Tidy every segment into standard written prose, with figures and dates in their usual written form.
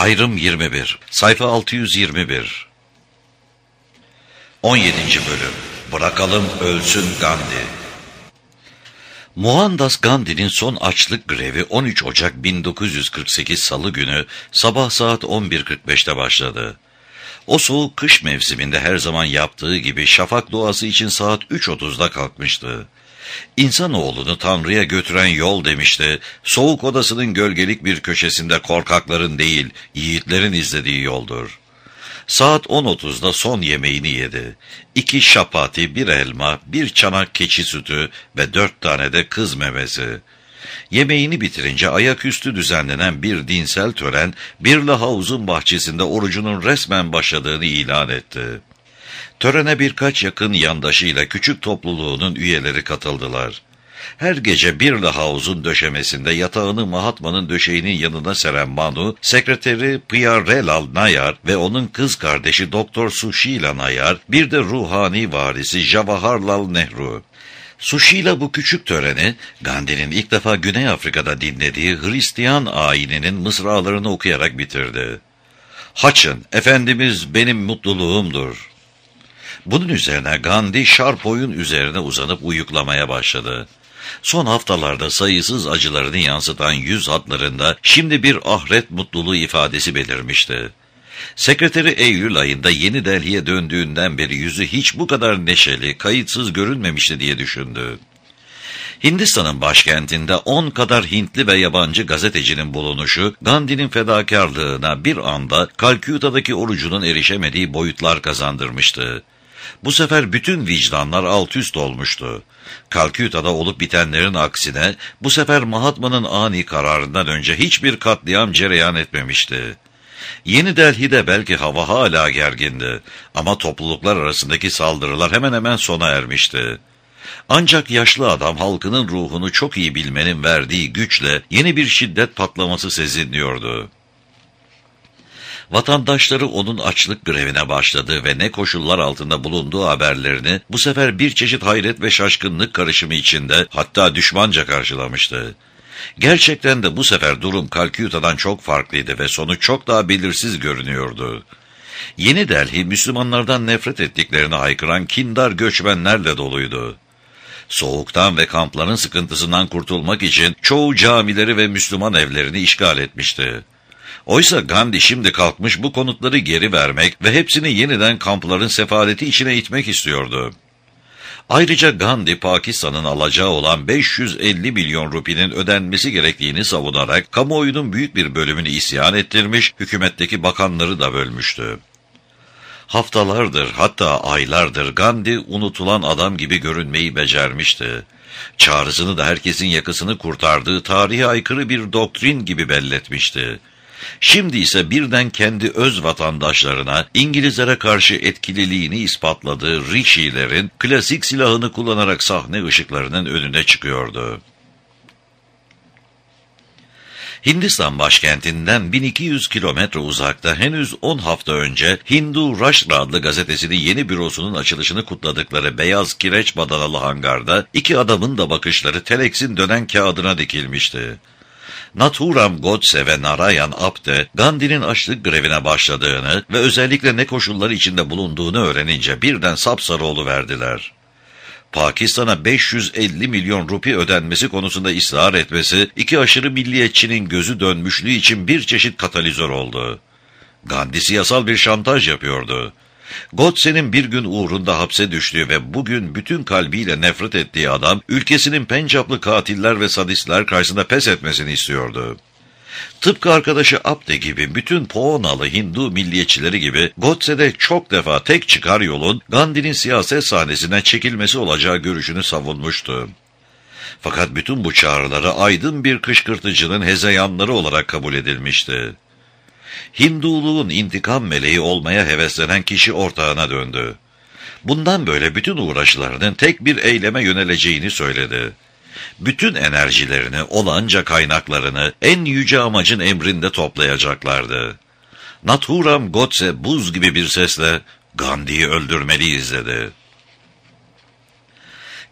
Ayrım 21, sayfa 621. 17. bölüm. Bırakalım ölsün Gandhi. Mohandas Gandhi'nin son açlık grevi 13 Ocak 1948 Salı günü sabah saat 11.45'te başladı. O soğuk kış mevsiminde her zaman yaptığı gibi şafak duası için saat 3.30'da kalkmıştı. İnsanoğlunu Tanrı'ya götüren yol demişti, soğuk odasının gölgelik bir köşesinde korkakların değil, yiğitlerin izlediği yoldur. Saat 10.30'da son yemeğini yedi. 2 şapati, 1 elma, 1 çanak keçi sütü ve 4 tane de kız memesi. Yemeğini bitirince ayaküstü düzenlenen bir dinsel tören, Birla Havuz'un bahçesinde orucunun resmen başladığını ilan etti. Törene birkaç yakın yandaşıyla küçük topluluğunun üyeleri katıldılar. Her gece Birla Havuz'un döşemesinde yatağını Mahatma'nın döşeğinin yanına seren Manu, sekreteri Pyarelal Nayar ve onun kız kardeşi Doktor Sushila Nayar, bir de ruhani varisi Jawaharlal Nehru. Sushila bu küçük töreni, Gandhi'nin ilk defa Güney Afrika'da dinlediği Hristiyan ayininin mısralarını okuyarak bitirdi. "Haçın, Efendimiz benim mutluluğumdur." Bunun üzerine Gandhi şarp oyun üzerine uzanıp uyuklamaya başladı. Son haftalarda sayısız acılarını yansıtan yüz hatlarında şimdi bir ahiret mutluluğu ifadesi belirmişti. Sekreteri Eylül ayında Yeni Delhi'ye döndüğünden beri yüzü hiç bu kadar neşeli, kayıtsız görünmemişti diye düşündü. Hindistan'ın başkentinde 10 kadar Hintli ve yabancı gazetecinin bulunuşu, Gandhi'nin fedakarlığına bir anda Kalküta'daki orucunun erişemediği boyutlar kazandırmıştı. Bu sefer bütün vicdanlar alt üst olmuştu. Kalküta'da olup bitenlerin aksine bu sefer Mahatma'nın ani kararından önce hiçbir katliam cereyan etmemişti. Yeni Delhi'de belki hava hala gergindi ama topluluklar arasındaki saldırılar hemen hemen sona ermişti. Ancak yaşlı adam halkının ruhunu çok iyi bilmenin verdiği güçle yeni bir şiddet patlaması seziniyordu. Vatandaşları onun açlık grevine başladığı ve ne koşullar altında bulunduğu haberlerini bu sefer bir çeşit hayret ve şaşkınlık karışımı içinde, hatta düşmanca karşılamıştı. Gerçekten de bu sefer durum Kalküta'dan çok farklıydı ve sonu çok daha belirsiz görünüyordu. Yeni Delhi, Müslümanlardan nefret ettiklerini haykıran kindar göçmenlerle doluydu. Soğuktan ve kampların sıkıntısından kurtulmak için çoğu camileri ve Müslüman evlerini işgal etmişti. Oysa Gandhi şimdi kalkmış bu konutları geri vermek ve hepsini yeniden kampların sefaleti içine itmek istiyordu. Ayrıca Gandhi, Pakistan'ın alacağı olan 550 milyon rupinin ödenmesi gerektiğini savunarak kamuoyunun büyük bir bölümünü isyan ettirmiş, hükümetteki bakanları da bölmüştü. Haftalardır, hatta aylardır Gandhi unutulan adam gibi görünmeyi becermişti. Çağrısını da herkesin yakasını kurtardığı tarihe aykırı bir doktrin gibi belletmişti. Şimdi ise birden kendi öz vatandaşlarına İngilizlere karşı etkililiğini ispatladığı Rishi'lerin klasik silahını kullanarak sahne ışıklarının önüne çıkıyordu. Hindistan başkentinden 1200 kilometre uzakta henüz 10 hafta önce Hindu Rashtra adlı gazetesinin yeni bürosunun açılışını kutladıkları beyaz kireç badanalı hangarda 2 adamın da bakışları teleksin dönen kağıdına dikilmişti. Nathuram Godse ve Narayan Apte, Gandhi'nin açlık grevine başladığını ve özellikle ne koşullar içinde bulunduğunu öğrenince birden sapsarı oluverdiler. Pakistan'a 550 milyon rupi ödenmesi konusunda ısrar etmesi, 2 aşırı milliyetçinin gözü dönmüşlüğü için bir çeşit katalizör oldu. Gandhi siyasal bir şantaj yapıyordu. Godse'nin bir gün uğrunda hapse düştüğü ve bugün bütün kalbiyle nefret ettiği adam, ülkesinin Pencaplı katiller ve sadistler karşısında pes etmesini istiyordu. Tıpkı arkadaşı Apte gibi bütün Poonalı Hindu milliyetçileri gibi Godse'de çok defa tek çıkar yolun Gandhi'nin siyaset sahnesinden çekilmesi olacağı görüşünü savunmuştu. Fakat bütün bu çağrıları aydın bir kışkırtıcının hezeyanları olarak kabul edilmişti. Hinduluğun intikam meleği olmaya heveslenen kişi ortağına döndü. Bundan böyle bütün uğraşlarının tek bir eyleme yöneleceğini söyledi. Bütün enerjilerini, olanca kaynaklarını en yüce amacın emrinde toplayacaklardı. Nathuram Godse buz gibi bir sesle Gandhi'yi öldürmeliyiz dedi.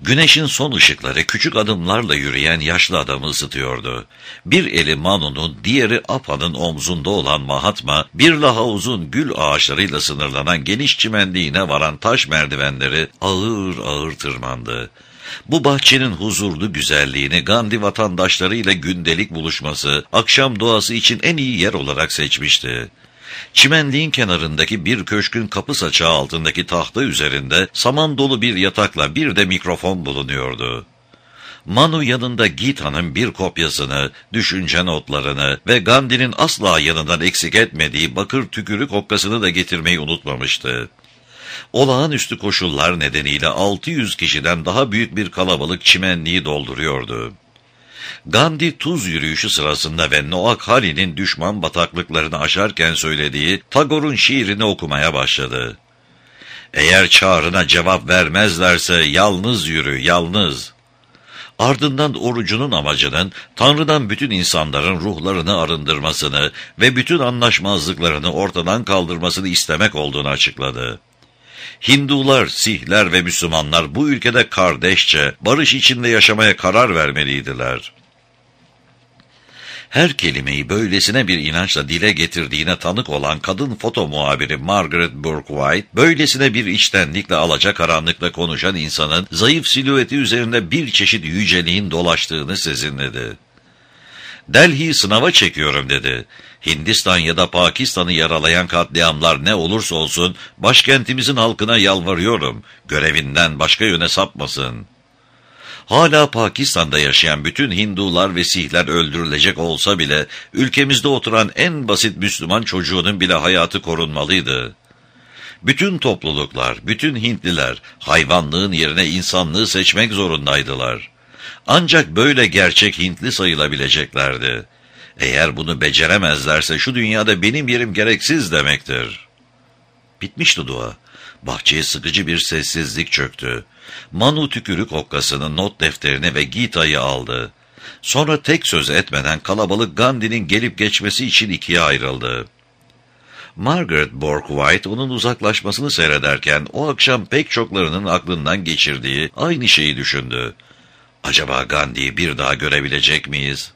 Güneşin son ışıkları küçük adımlarla yürüyen yaşlı adamı ısıtıyordu. Bir eli Manu'nun, diğeri Apa'nın omzunda olan Mahatma, bir daha uzun gül ağaçlarıyla sınırlanan geniş çimenliğine varan taş merdivenleri ağır ağır tırmandı. Bu bahçenin huzurlu güzelliğini Gandhi vatandaşlarıyla gündelik buluşması, akşam duası için en iyi yer olarak seçmişti. Çimenliğin kenarındaki bir köşkün kapı saçağı altındaki tahta üzerinde saman dolu bir yatakla bir de mikrofon bulunuyordu. Manu yanında Gita'nın bir kopyasını, düşünce notlarını ve Gandhi'nin asla yanından eksik etmediği bakır tükürük okkasını da getirmeyi unutmamıştı. Olağanüstü koşullar nedeniyle 600 kişiden daha büyük bir kalabalık çimenliği dolduruyordu. Gandhi tuz yürüyüşü sırasında ve Noak Hali'nin düşman bataklıklarını aşarken söylediği Tagore'un şiirini okumaya başladı. Eğer çağrına cevap vermezlerse yalnız yürü, yalnız. Ardından orucunun amacının Tanrı'dan bütün insanların ruhlarını arındırmasını ve bütün anlaşmazlıklarını ortadan kaldırmasını istemek olduğunu açıkladı. Hindular, Sihler ve Müslümanlar bu ülkede kardeşçe, barış içinde yaşamaya karar vermeliydiler. Her kelimeyi böylesine bir inançla dile getirdiğine tanık olan kadın foto muhabiri Margaret Bourke-White, böylesine bir içtenlikle alacakaranlıkla konuşan insanın zayıf silüeti üzerinde bir çeşit yüceliğin dolaştığını sezinledi. Delhi'yi sınava çekiyorum dedi. Hindistan ya da Pakistan'ı yaralayan katliamlar ne olursa olsun başkentimizin halkına yalvarıyorum, görevinden başka yöne sapmasın. Hala Pakistan'da yaşayan bütün Hindular ve Sihler öldürülecek olsa bile ülkemizde oturan en basit Müslüman çocuğunun bile hayatı korunmalıydı. Bütün topluluklar, bütün Hintliler hayvanlığın yerine insanlığı seçmek zorundaydılar. Ancak böyle gerçek Hintli sayılabileceklerdi. Eğer bunu beceremezlerse şu dünyada benim yerim gereksiz demektir. Bitmişti dua. Bahçeye sıkıcı bir sessizlik çöktü. Manu tükürük okkasını, not defterini ve Gita'yı aldı. Sonra tek söz etmeden kalabalık Gandhi'nin gelip geçmesi için ikiye ayrıldı. Margaret Bourke-White onun uzaklaşmasını seyrederken o akşam pek çoklarının aklından geçirdiği aynı şeyi düşündü. Acaba Gandhi'yi bir daha görebilecek miyiz?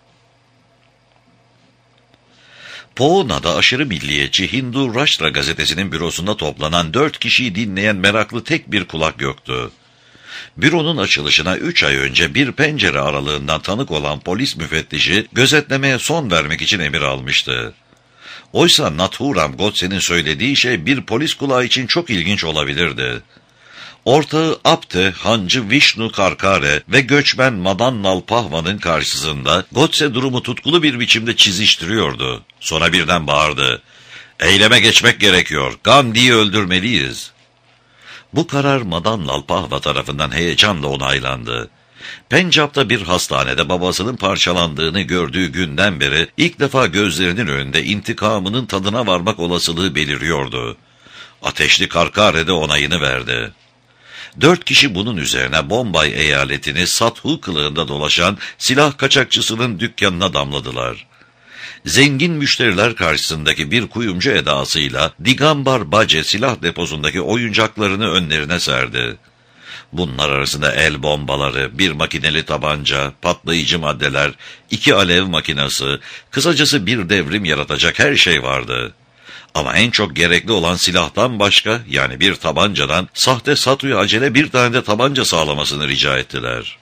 Poona'da aşırı milliyetçi Hindu Rashtra gazetesinin bürosunda toplanan 4 kişiyi dinleyen meraklı tek bir kulak yoktu. Büronun açılışına 3 ay önce bir pencere aralığından tanık olan polis müfettişi gözetlemeye son vermek için emir almıştı. Oysa Nathuram Godse'nin söylediği şey bir polis kulağı için çok ilginç olabilirdi. Ortağı Apte, hancı Vishnu Karkare ve göçmen Madan Lal Pahvan'ın karşısında Godse durumu tutkulu bir biçimde çiziştiriyordu. Sonra birden bağırdı. Eyleme geçmek gerekiyor. Gandhi'yi öldürmeliyiz. Bu karar Madan Lal Pahva tarafından heyecanla onaylandı. Pencap'ta bir hastanede babasının parçalandığını gördüğü günden beri ilk defa gözlerinin önünde intikamının tadına varmak olasılığı beliriyordu. Ateşli Karkare'de onayını verdi. 4 kişi bunun üzerine Bombay eyaletini Sathu kılığında dolaşan silah kaçakçısının dükkanına damladılar. Zengin müşteriler karşısındaki bir kuyumcu edasıyla Digambar Bace silah deposundaki oyuncaklarını önlerine serdi. Bunlar arasında el bombaları, bir makineli tabanca, patlayıcı maddeler, 2 alev makinası, kısacası bir devrim yaratacak her şey vardı. Ama en çok gerekli olan silahtan başka, yani bir tabancadan, sahte Sathu'ya acele bir tane de tabanca sağlamasını rica ettiler.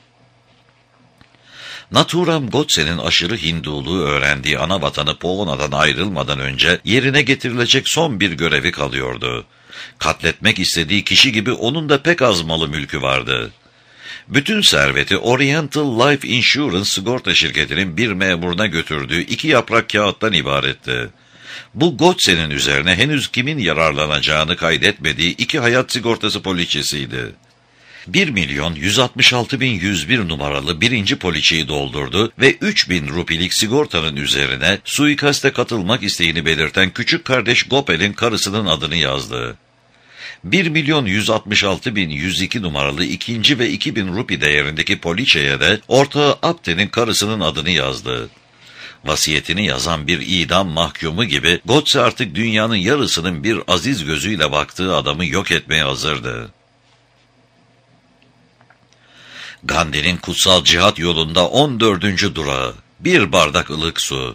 Nathuram Godse'nin aşırı Hinduluğu öğrendiği ana vatanı Poona'dan ayrılmadan önce yerine getirilecek son bir görevi kalıyordu. Katletmek istediği kişi gibi onun da pek az malı mülkü vardı. Bütün serveti Oriental Life Insurance sigorta şirketinin bir memuruna götürdüğü 2 yaprak kağıttan ibaretti. Bu Godse'nin üzerine henüz kimin yararlanacağını kaydetmediği 2 hayat sigortası poliçesiydi. 1.166.101 numaralı birinci poliçeyi doldurdu ve 3.000 rupilik sigortanın üzerine suikaste katılmak isteğini belirten küçük kardeş Gopal'in karısının adını yazdı. 1.166.102 numaralı ikinci ve 2.000 rupi değerindeki poliçeye de ortağı Apte'nin karısının adını yazdı. Vasiyetini yazan bir idam mahkumu gibi Godse artık dünyanın yarısının bir aziz gözüyle baktığı adamı yok etmeye hazırdı. Gandhi'nin kutsal cihat yolunda 14. durağı, bir bardak ılık su.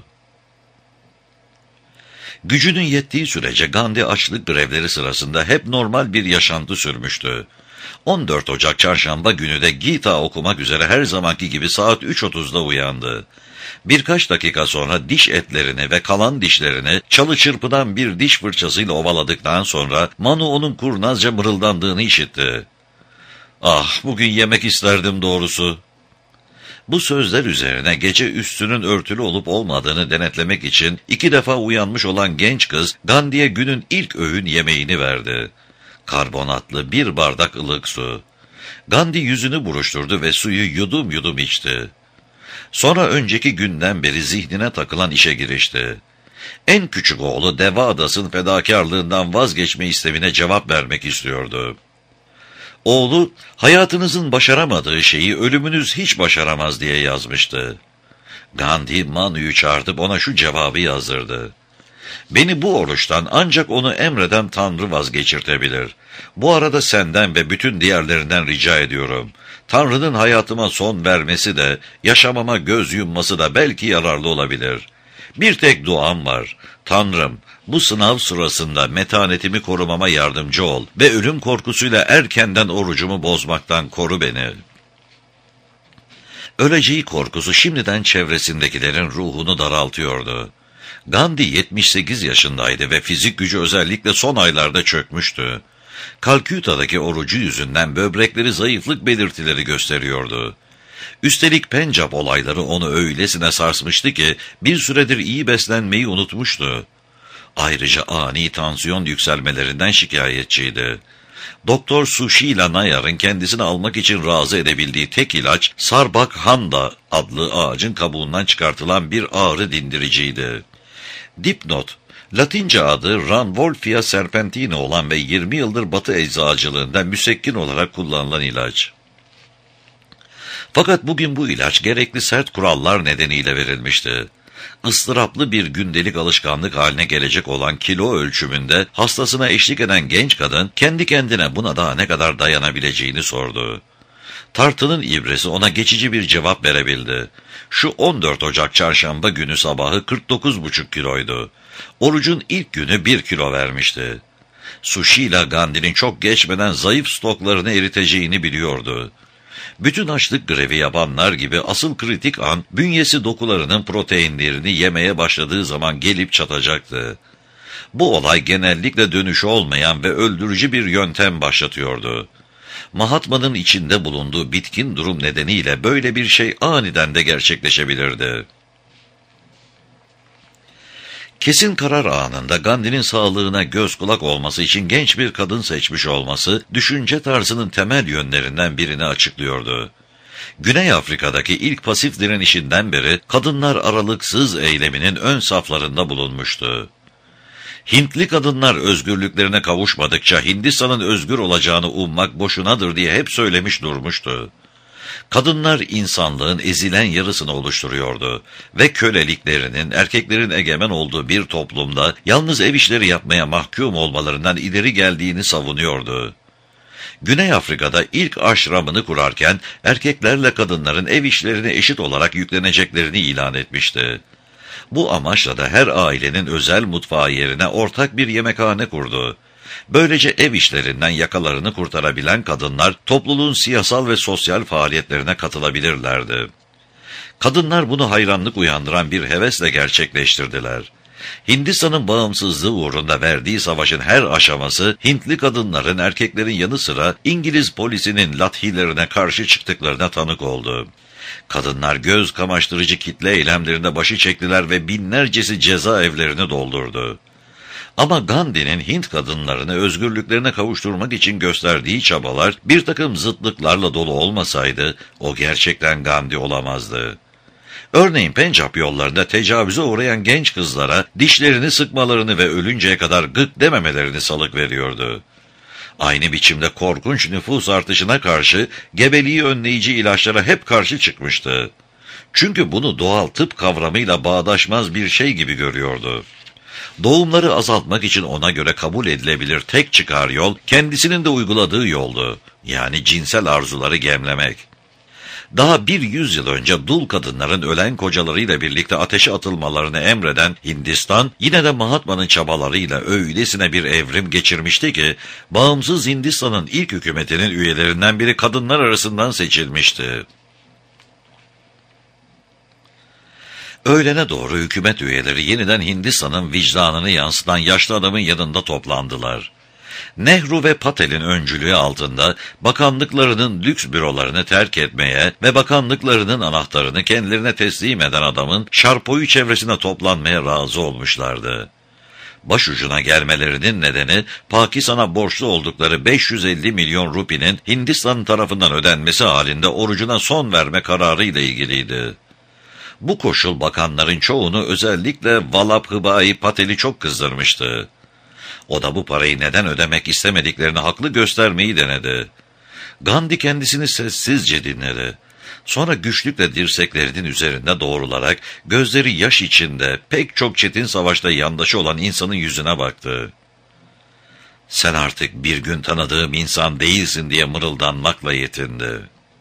Gücünün yettiği sürece Gandhi açlık grevleri sırasında hep normal bir yaşantı sürmüştü. 14 Ocak çarşamba günü de Gita okumak üzere her zamanki gibi saat 3.30'da uyandı. Birkaç dakika sonra diş etlerini ve kalan dişlerini çalı çırpıdan bir diş fırçasıyla ovaladıktan sonra Manu onun kurnazca mırıldandığını işitti. "Ah, bugün yemek isterdim doğrusu." Bu sözler üzerine gece üstünün örtülü olup olmadığını denetlemek için 2 defa uyanmış olan genç kız Gandhi'ye günün ilk öğün yemeğini verdi. Karbonatlı bir bardak ılık su. Gandhi yüzünü buruşturdu ve suyu yudum yudum içti. Sonra önceki günden beri zihnine takılan işe girişti. En küçük oğlu Deva Adası'nın fedakarlığından vazgeçme istemine cevap vermek istiyordu. Oğlu, hayatınızın başaramadığı şeyi ölümünüz hiç başaramaz diye yazmıştı. Gandhi, Manu'yu çağırtıp ona şu cevabı yazdırdı. "Beni bu oruçtan ancak onu emreden Tanrı vazgeçirtebilir. Bu arada senden ve bütün diğerlerinden rica ediyorum. Tanrı'nın hayatıma son vermesi de, yaşamama göz yumması da belki yararlı olabilir. Bir tek duam var. Tanrım, bu sınav sırasında metanetimi korumama yardımcı ol ve ölüm korkusuyla erkenden orucumu bozmaktan koru beni." Öleceği korkusu şimdiden çevresindekilerin ruhunu daraltıyordu. Gandhi 78 yaşındaydı ve fizik gücü özellikle son aylarda çökmüştü. Kalküta'daki orucu yüzünden böbrekleri zayıflık belirtileri gösteriyordu. Üstelik Pencap olayları onu öylesine sarsmıştı ki bir süredir iyi beslenmeyi unutmuştu. Ayrıca ani tansiyon yükselmelerinden şikayetçiydi. Doktor Sushila Nayar'ın kendisini almak için razı edebildiği tek ilaç Sarbakhanda adlı ağacın kabuğundan çıkartılan bir ağrı dindiriciydi. Dipnot: Latince adı Ranvolfia serpentina olan ve 20 yıldır Batı eczacılığında müsekkin olarak kullanılan ilaç. Fakat bugün bu ilaç gerekli sert kurallar nedeniyle verilmişti. Istıraplı bir gündelik alışkanlık haline gelecek olan kilo ölçümünde hastasına eşlik eden genç kadın kendi kendine buna daha ne kadar dayanabileceğini sordu. Tartının ibresi ona geçici bir cevap verebildi. Şu 14 Ocak çarşamba günü sabahı 49,5 kiloydu. Orucun ilk günü 1 kilo vermişti. Sushila Gandhi'nin çok geçmeden zayıf stoklarını eriteceğini biliyordu. Bütün açlık grevi yapanlar gibi asıl kritik an bünyesi dokularının proteinlerini yemeye başladığı zaman gelip çatacaktı. Bu olay genellikle dönüşü olmayan ve öldürücü bir yöntem başlatıyordu. Mahatma'nın içinde bulunduğu bitkin durum nedeniyle böyle bir şey aniden de gerçekleşebilirdi. Kesin karar anında Gandhi'nin sağlığına göz kulak olması için genç bir kadın seçmiş olması, düşünce tarzının temel yönlerinden birini açıklıyordu. Güney Afrika'daki ilk pasif direnişinden beri kadınlar aralıksız eyleminin ön saflarında bulunmuştu. Hintli kadınlar özgürlüklerine kavuşmadıkça Hindistan'ın özgür olacağını ummak boşunadır diye hep söylemiş durmuştu. Kadınlar insanlığın ezilen yarısını oluşturuyordu ve köleliklerinin erkeklerin egemen olduğu bir toplumda yalnız ev işleri yapmaya mahkum olmalarından ileri geldiğini savunuyordu. Güney Afrika'da ilk aşramını kurarken erkeklerle kadınların ev işlerine eşit olarak yükleneceklerini ilan etmişti. Bu amaçla da her ailenin özel mutfağı yerine ortak bir yemekhane kurdu. Böylece ev işlerinden yakalarını kurtarabilen kadınlar topluluğun siyasal ve sosyal faaliyetlerine katılabilirlerdi. Kadınlar bunu hayranlık uyandıran bir hevesle gerçekleştirdiler. Hindistan'ın bağımsızlığı uğrunda verdiği savaşın her aşaması Hintli kadınların erkeklerin yanı sıra İngiliz polisinin lathilerine karşı çıktıklarına tanık oldu. Kadınlar göz kamaştırıcı kitle eylemlerinde başı çektiler ve binlercesi cezaevlerini doldurdu. Ama Gandhi'nin Hint kadınlarını özgürlüklerine kavuşturmak için gösterdiği çabalar bir takım zıtlıklarla dolu olmasaydı o gerçekten Gandhi olamazdı. Örneğin Pencap yollarında tecavüze uğrayan genç kızlara dişlerini sıkmalarını ve ölünceye kadar gık dememelerini salık veriyordu. Aynı biçimde korkunç nüfus artışına karşı gebeliği önleyici ilaçlara hep karşı çıkmıştı. Çünkü bunu doğal tıp kavramıyla bağdaşmaz bir şey gibi görüyordu. Doğumları azaltmak için ona göre kabul edilebilir tek çıkar yol, kendisinin de uyguladığı yoldu. Yani cinsel arzuları gemlemek. Daha 100 yıl önce dul kadınların ölen kocalarıyla birlikte ateşe atılmalarını emreden Hindistan, yine de Mahatma'nın çabalarıyla öylesine bir evrim geçirmişti ki, bağımsız Hindistan'ın ilk hükümetinin üyelerinden biri kadınlar arasından seçilmişti. Öğlene doğru hükümet üyeleri yeniden Hindistan'ın vicdanını yansıtan yaşlı adamın yanında toplandılar. Nehru ve Patel'in öncülüğü altında bakanlıklarının lüks bürolarını terk etmeye ve bakanlıklarının anahtarını kendilerine teslim eden adamın şarpoyu çevresine toplanmaya razı olmuşlardı. Başucuna gelmelerinin nedeni Pakistan'a borçlu oldukları 550 milyon rupinin Hindistan tarafından ödenmesi halinde orucuna son verme kararı ile ilgiliydi. Bu koşul bakanların çoğunu, özellikle Vallabhbhai Patel'i çok kızdırmıştı. O da bu parayı neden ödemek istemediklerini haklı göstermeyi denedi. Gandhi kendisini sessizce dinledi. Sonra güçlükle dirseklerinin üzerinde doğrularak gözleri yaş içinde pek çok çetin savaşta yandaşı olan insanın yüzüne baktı. "Sen artık bir gün tanıdığım insan değilsin," diye mırıldanmakla yetindi.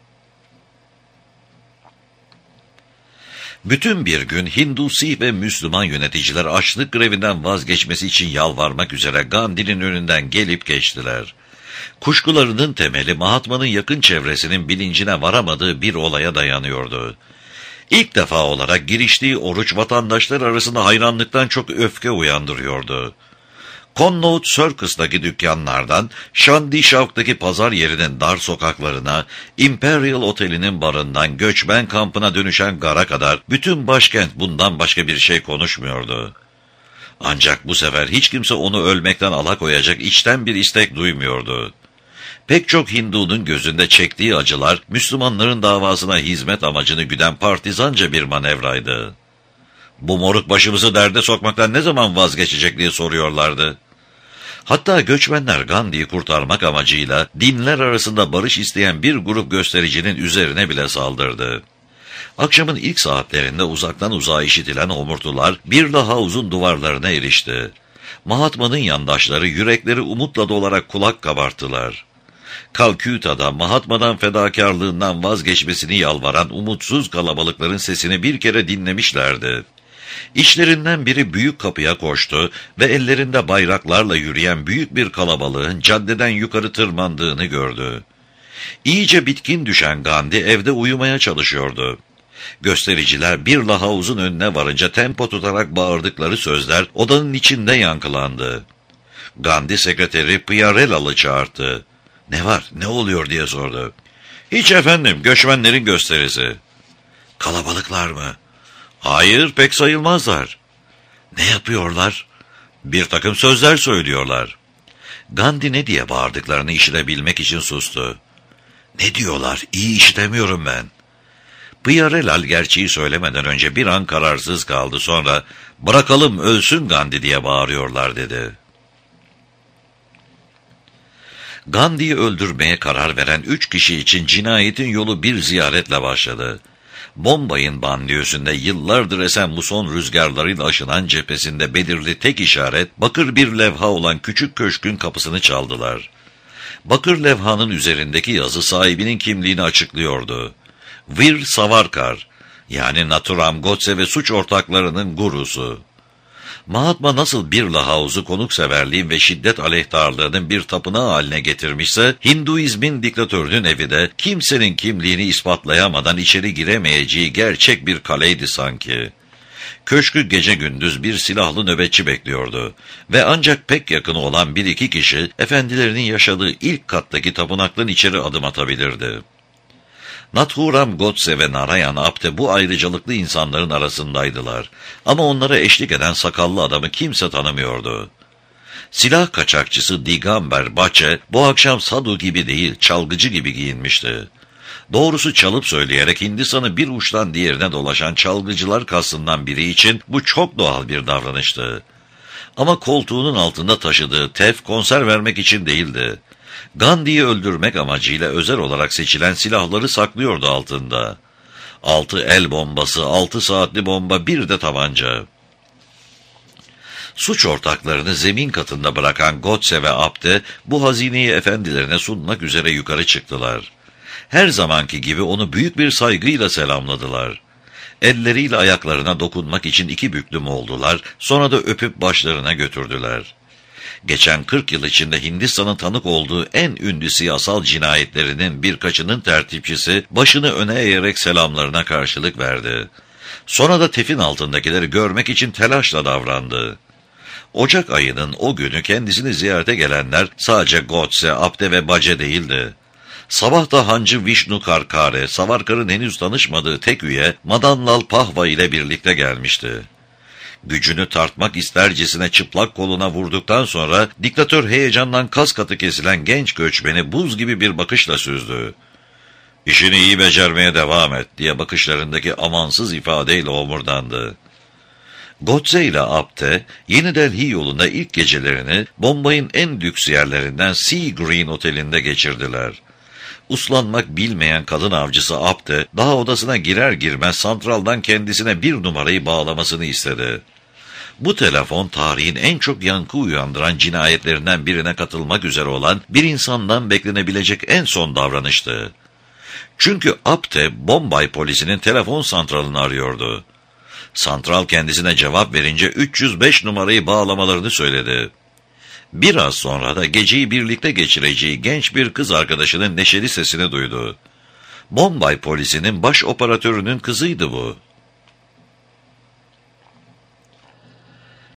Bütün bir gün Hindu, Sih ve Müslüman yöneticiler açlık grevinden vazgeçmesi için yalvarmak üzere Gandhi'nin önünden gelip geçtiler. Kuşkularının temeli Mahatma'nın yakın çevresinin bilincine varamadığı bir olaya dayanıyordu. İlk defa olarak giriştiği oruç vatandaşlar arasında hayranlıktan çok öfke uyandırıyordu. Connaught Circus'taki dükkanlardan, Shandi Chowk'taki pazar yerinin dar sokaklarına, Imperial Oteli'nin barından göçmen kampına dönüşen gara kadar bütün başkent bundan başka bir şey konuşmuyordu. Ancak bu sefer hiç kimse onu ölmekten alakoyacak içten bir istek duymuyordu. Pek çok Hindu'nun gözünde çektiği acılar, Müslümanların davasına hizmet amacını güden partizanca bir manevraydı. "Bu moruk başımızı derde sokmaktan ne zaman vazgeçecek?" diye soruyorlardı. Hatta göçmenler Gandhi'yi kurtarmak amacıyla dinler arasında barış isteyen bir grup göstericinin üzerine bile saldırdı. Akşamın ilk saatlerinde uzaktan uzağa işitilen homurtular Birla House'un duvarlarına erişti. Mahatma'nın yandaşları yürekleri umutla dolarak kulak kabarttılar. Kalküta'da Mahatma'dan fedakarlığından vazgeçmesini yalvaran umutsuz kalabalıkların sesini bir kere dinlemişlerdi. İçlerinden biri büyük kapıya koştu ve ellerinde bayraklarla yürüyen büyük bir kalabalığın caddeden yukarı tırmandığını gördü. İyice bitkin düşen Gandhi evde uyumaya çalışıyordu. Göstericiler Birla House'un önüne varınca tempo tutarak bağırdıkları sözler odanın içinde yankılandı. Gandhi sekreteri Pyarela'lı çağırdı. "Ne var, ne oluyor?" diye sordu. "Hiç efendim, göçmenlerin gösterisi." "Kalabalıklar mı?" "Hayır, pek sayılmazlar." "Ne yapıyorlar?" "Bir takım sözler söylüyorlar." Gandhi ne diye bağırdıklarını işitebilmek için sustu. "Ne diyorlar? İyi işitemiyorum ben." Pyarelal gerçeği söylemeden önce bir an kararsız kaldı, sonra "Bırakalım ölsün Gandhi" diye bağırıyorlar dedi. Gandhi'yi öldürmeye karar veren 3 kişi için cinayetin yolu bir ziyaretle başladı. Bombay'ın banliyösünde yıllardır esen muson rüzgarlarıyla aşınan cephesinde belirli tek işaret, bakır bir levha olan küçük köşkün kapısını çaldılar. Bakır levhanın üzerindeki yazı sahibinin kimliğini açıklıyordu. Vir Savarkar, yani Nathuram Godse ve suç ortaklarının gurusu. Mahatma nasıl Birla House'u konukseverliğin ve şiddet aleyhtarlığının bir tapınağı haline getirmişse, Hinduizmin diktatörünün evi de kimsenin kimliğini ispatlayamadan içeri giremeyeceği gerçek bir kaleydi sanki. Köşkü gece gündüz bir silahlı nöbetçi bekliyordu ve ancak pek yakını olan bir iki kişi efendilerinin yaşadığı ilk kattaki tapınaktan içeri adım atabilirdi. Nathuram Godse ve Narayan Apte bu ayrıcalıklı insanların arasındaydılar ama onlara eşlik eden sakallı adamı kimse tanımıyordu. Silah kaçakçısı Digamber Bache bu akşam Sadhu gibi değil, çalgıcı gibi giyinmişti. Doğrusu çalıp söyleyerek Hindistan'ı bir uçtan diğerine dolaşan çalgıcılar kastından biri için bu çok doğal bir davranıştı. Ama koltuğunun altında taşıdığı tef konser vermek için değildi. Gandhi'yi öldürmek amacıyla özel olarak seçilen silahları saklıyordu altında. 6 el bombası, 6 saatli bomba, bir de tabanca. Suç ortaklarını zemin katında bırakan Godse ve Apte bu hazineyi efendilerine sunmak üzere yukarı çıktılar. Her zamanki gibi onu büyük bir saygıyla selamladılar. Elleriyle ayaklarına dokunmak için iki büklüm oldular, sonra da öpüp başlarına götürdüler. Geçen 40 yıl içinde Hindistan'ın tanık olduğu en ünlü siyasal cinayetlerinin birkaçının tertipçisi başını öne eğerek selamlarına karşılık verdi. Sonra da tefin altındakileri görmek için telaşla davrandı. Ocak ayının o günü kendisini ziyarete gelenler sadece Godse, Apte ve Bace değildi. Sabah da Hancı Vişnu Karkare, Savarkar'ın henüz tanışmadığı tek üye Madanlal Pahva ile birlikte gelmişti. Gücünü tartmak istercesine çıplak koluna vurduktan sonra diktatör heyecandan kas katı kesilen genç göçmeni buz gibi bir bakışla süzdü. "İşini iyi becermeye devam et," diye bakışlarındaki amansız ifadeyle omurdandı. Godse ile Apte, Yeni Delhi yolunda ilk gecelerini Bombay'ın en lüks yerlerinden Sea Green Oteli'nde geçirdiler. Uslanmak bilmeyen kadın avcısı Apte, daha odasına girer girmez santraldan kendisine bir numarayı bağlamasını istedi. Bu telefon tarihin en çok yankı uyandıran cinayetlerinden birine katılmak üzere olan bir insandan beklenebilecek en son davranıştı. Çünkü Apte, Bombay polisinin telefon santralını arıyordu. Santral kendisine cevap verince 305 numarayı bağlamalarını söyledi. Biraz sonra da geceyi birlikte geçireceği genç bir kız arkadaşının neşeli sesini duydu. Bombay polisinin baş operatörünün kızıydı bu.